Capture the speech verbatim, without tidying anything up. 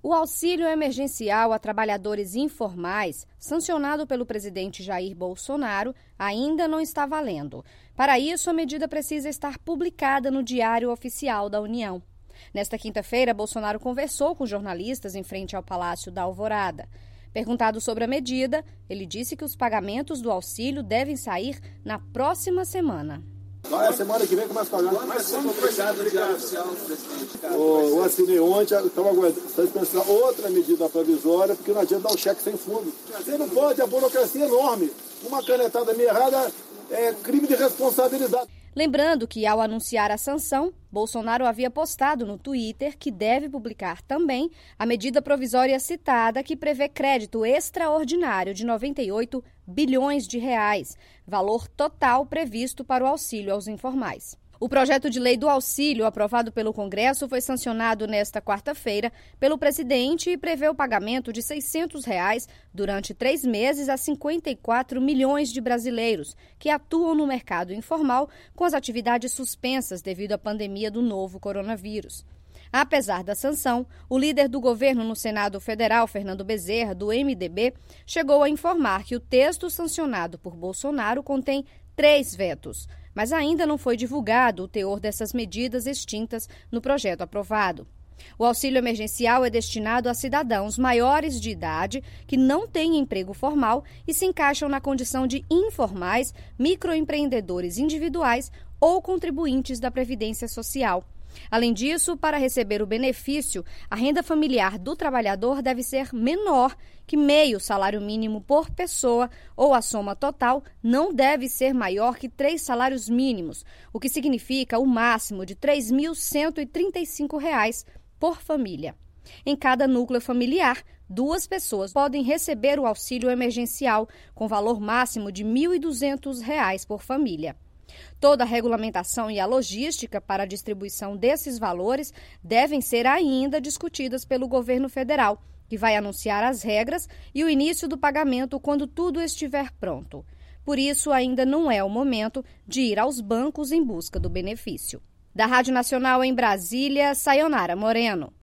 O auxílio emergencial a trabalhadores informais, sancionado pelo presidente Jair Bolsonaro, ainda não está valendo. Para isso, a medida precisa estar publicada no Diário Oficial da União. Nesta quinta-feira, Bolsonaro conversou com jornalistas em frente ao Palácio da Alvorada. Perguntado sobre a medida, ele disse que os pagamentos do auxílio devem sair na próxima semana. Vai, a semana que vem começa a pagar. Mas como foi no Diário Oficial do presidente? Eu assinei ontem, estamos aguardando pensar outra medida provisória, porque não adianta dar um cheque sem fundo. Você não pode, a burocracia é enorme. Uma canetada meio errada é crime de responsabilidade. Lembrando que, ao anunciar a sanção, Bolsonaro havia postado no Twitter que deve publicar também a medida provisória citada que prevê crédito extraordinário de noventa e oito bilhões de reais, valor total previsto para o auxílio aos informais. O projeto de lei do auxílio, aprovado pelo Congresso, foi sancionado nesta quarta-feira pelo presidente e prevê o pagamento de seiscentos reais durante três meses a cinquenta e quatro milhões de brasileiros que atuam no mercado informal com as atividades suspensas devido à pandemia do novo coronavírus. Apesar da sanção, o líder do governo no Senado Federal, Fernando Bezerra, do M D B, chegou a informar que o texto sancionado por Bolsonaro contém três vetos, mas ainda não foi divulgado o teor dessas medidas extintas no projeto aprovado. O auxílio emergencial é destinado a cidadãos maiores de idade que não têm emprego formal e se encaixam na condição de informais, microempreendedores individuais ou contribuintes da Previdência Social. Além disso, para receber o benefício, a renda familiar do trabalhador deve ser menor que meio salário mínimo por pessoa ou a soma total não deve ser maior que três salários mínimos, o que significa o máximo de três mil cento e trinta e cinco reais por família. Em cada núcleo familiar, duas pessoas podem receber o auxílio emergencial com valor máximo de mil e duzentos reais por família. Toda a regulamentação e a logística para a distribuição desses valores devem ser ainda discutidas pelo governo federal, que vai anunciar as regras e o início do pagamento quando tudo estiver pronto. Por isso, ainda não é o momento de ir aos bancos em busca do benefício. Da Rádio Nacional em Brasília, Sayonara Moreno.